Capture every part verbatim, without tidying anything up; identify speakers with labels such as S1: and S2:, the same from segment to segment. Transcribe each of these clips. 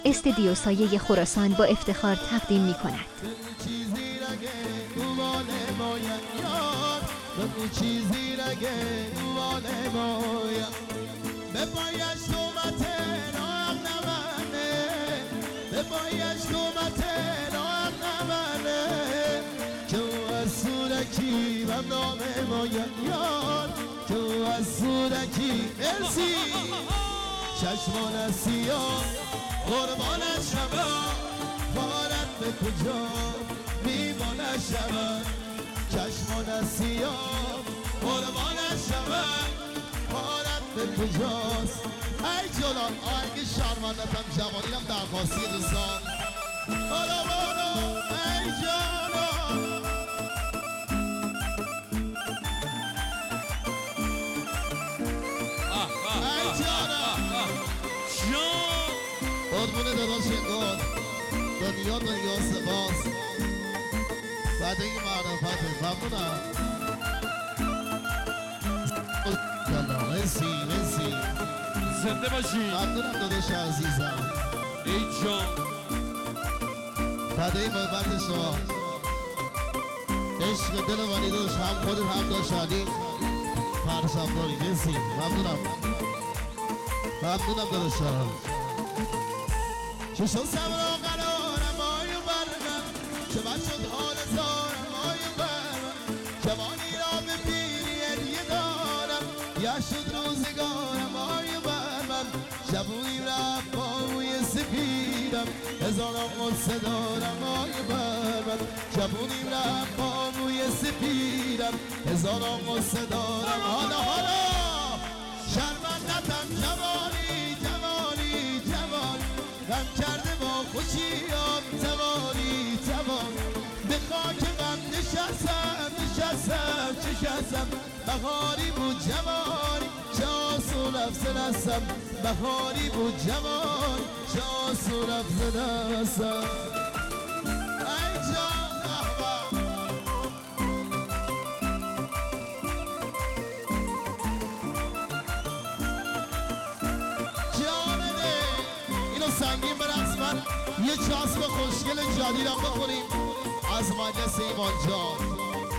S1: استدیو سایه خراسان با افتخار تقدیم می کند.
S2: چشمان سیاه قربانش شود بارد به کجا میمانه شود چشمان سیاه قربانش شود بارد به کجاست ای جلال آهنگ شرمندتم جوانیرم درخواستی دوستان بالا بالا ای جلال ای جلال قربون داداش گل دنیا دنیا سپاس بعد این معرفت ممنونم مرسی مرسی
S3: زنده باشی
S2: ممنونم داداش عزیزم
S3: ای جان
S2: بعد این محبت شما عشق دل منی داشت هم خودت هم داشت علی فرشم داری مرسی ممنونم ممنونم داداشم چه شد صبر و قرارم آیو برم چه بد شد حال زارم آیو برم جوانی را به پیری هدیه دارم یا شد روزگارم آیو برم جوونی رفت با موی سپیدم هزاران قصه دارم آیو برم جوونی رفت با موی سپیدم هزاران قصه دارم حالا حالا شرمندتم جوانی جوانی جوانی غم کرده با خوشیام توانی توان به خاک غم نشستم نشستم چشستم بهاری بود جوانی شانس و لفظ نستم بهاری بود جوانی شانس و لفظ نستم ای جان سنگین برقص من یه چسب خوشگل جدیدم بخوریم از مجلس ایمان جان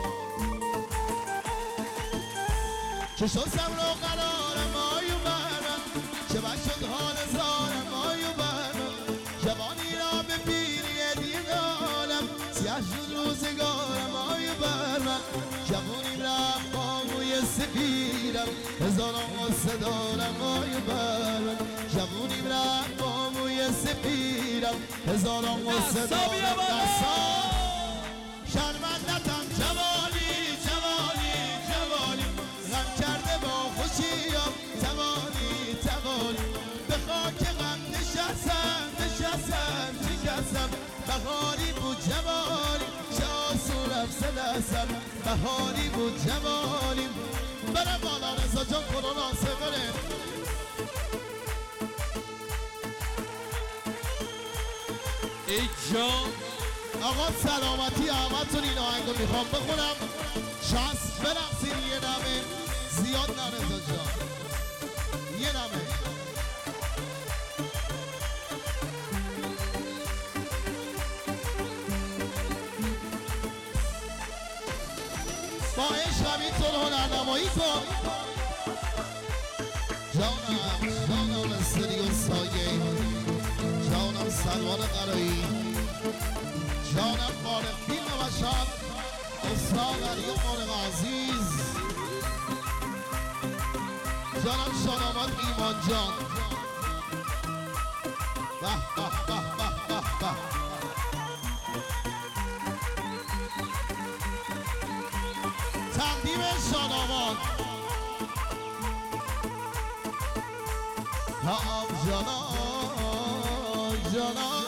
S2: چه شد صبر و قرارم آیو برم چه بد شد حال زارم آیو برم جوانی را به پیری هدیه دارم سیه شد روزگارم آیو برم جوانی رفت با موی سپیدم هزاران قصه دارم آیو برم جوانی رفت با موی سپیدم هزاران قصه دارم دستان شرمندتم جوانی جوانی جوانی غم کرده با خوشیم توانی توانی به خاک غم نشستم نشستم شکستم بهاری بود جوانی شانس و لفظ دستم بهاری بود جوانی برم بالا رضا جان خدا ناصر بره
S3: ای جان
S2: آقا سلامتی همتون این آهنگو میخوام بخونم شانس برقصین یه نمه زیاد نرزا جان یه نمه با عشق همینطور هنرنمایی کن جانم جانم استدیو سایه جانم سلوان قرایی جانم فارغ فیلم و شب استاد علی مارق عزیز جانم شانامات ایمان جان به به به به به به تقدیم شانامات هم جانان جانان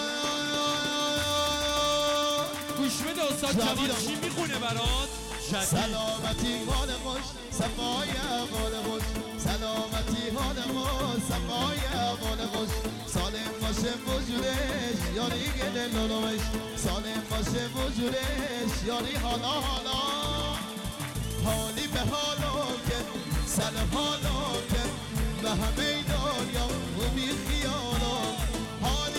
S3: گوش بده استاد جوان چی میخونه برات؟
S2: سلامتی حال خوش صفای حال خوش سلامتی حال خوش صفای حال خوش سالم باشه وجودش یاری گل نونمش سالم باشه وجودش یاری حالا حالا حالی به حالا که سل حالا که به همه دنیا و بی خیالا حال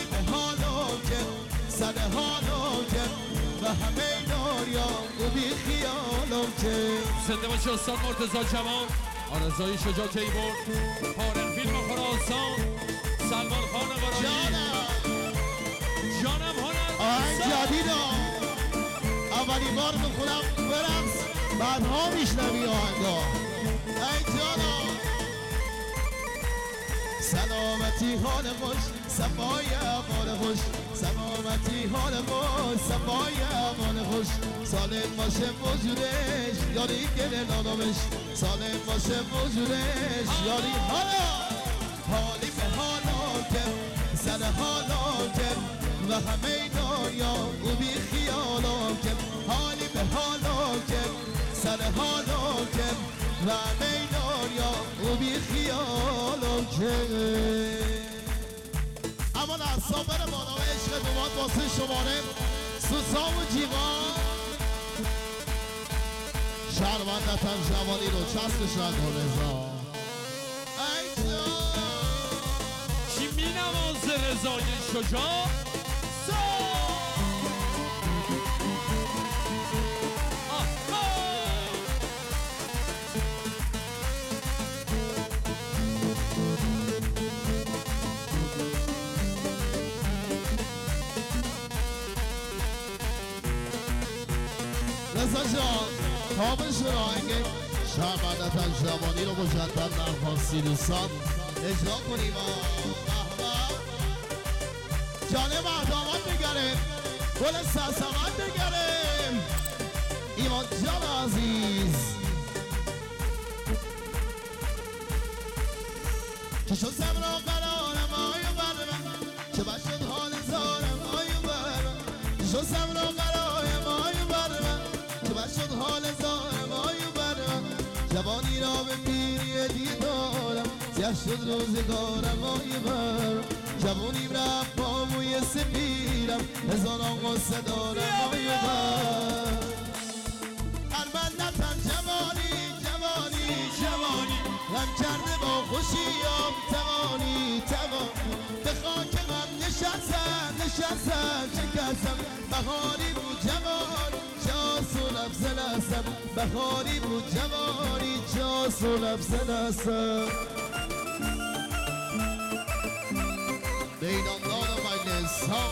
S2: که
S3: زنده باشه استاد مرتضی جوان، آرزوی شجاع ایبور، پارن فیلم خراسان، سلمان خان قرایی.
S2: جانم
S3: جانم هنر
S2: آهنگ جدیدم اولین بار میخونم برقص بعدها میشنوی آهنگا. ای جانم سلامتی حال خوش صفای امان خوش، سلامتی حال خوش صفای امان خوش، سالم باشه وجودش یاری گل نانمش، سالم باشه وجودش یاری حالا حالی به حالا که سر حالا که و همه دنیا او بی خیالا که حالی به حالا که سر حالا که و همه دنیا او بی خیالا که. اما اصلا بره بالا و عشق دومات واسه شماره سوسا و جیوان شهروندتن جوانی رو چسبش نکن رضا. ای جان
S3: کی می نوازه رضای شجاع؟
S2: رضا جان تابش رانگه شهروندتن جوانی رو مجدد درخواستی دوستان اجرا کنیم. جانب احدامات بگرم گل سرسمت بگرم ایمان جان عزیز که شد سمرا قرارم آیو برم چه بشد حال زارم آیو برم که شد سمرا قرارم آیو برم چه بشد حال زارم آیو برم جوانی را به پیری هدیه دارم سیاه شد روزگارم آیو برم جوانیم رفت با موی سپیرم هزاران قصه دارم آیو برم ارمندتن جوانی جوانی جوانی غم کرده با خوشیام توانی توانی به خاک من نشستم نشستم شکستم بهاری بود جوانی جاس و لفظ نستم بهاری بود جوانی جاس و لفظ نستم میداندان مجلس ها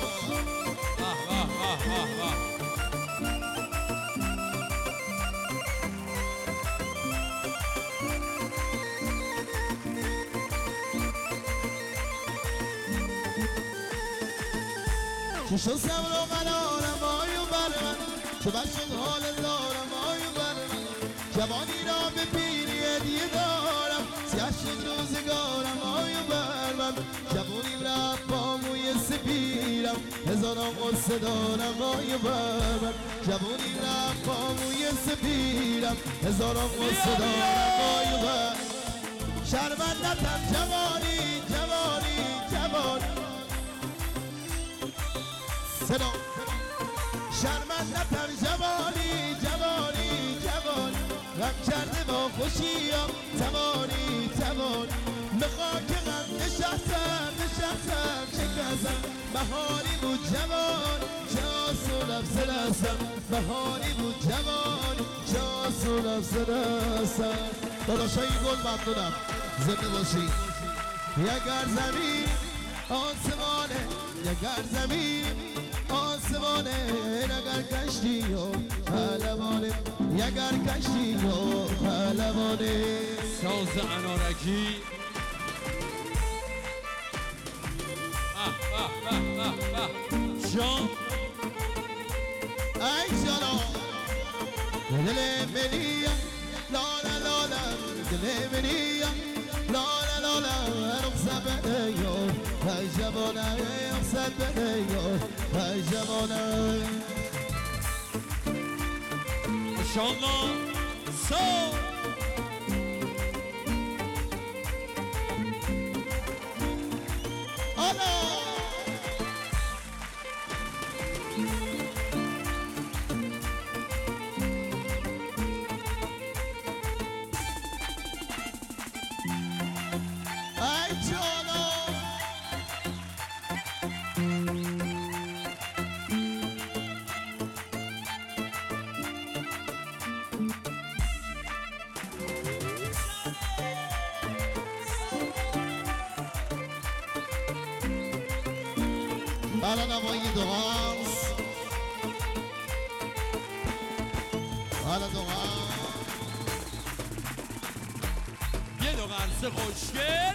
S2: چه شد صبر و قرارم آیو بر من چه بد شد حال دارم آیو بر من جوانی را به پیری هدیه دارم سیاه شد روزگارم آیو بر من جوانیم رفت با موی سپیرم هزاران قصه دارم آیو بر من جوانیم رفت با موی سپیرم هزاران قصه دارم آیو بر شرمندتم جوانی جوانی جوانی صدا شرمندتم جوانی جوانی جوانی غم کرده با خوشیم توانی توانی به خاک غم نشستم نشستم شکستم بهاری بود جوان جاس و لفظ نستم بهاری بود جوان جاس و لفظ نستم داداشای گل ممنونم زنده باشی اگر زمین آسمانه اگر زمین آسمانه اگر کشتی و پهلوانه اگر کشتی و پهلوانه
S3: ساز انارکی جان
S2: ای جانا دل منی لالا لالا دل منی لالا لالا رخصت بده یار ای جوانه رخصت بده یار ای جوانه
S3: ماشاءالله سو
S2: آلا برای نوایی دوغانس برای دوغانس
S3: یه دو قرص خوشگل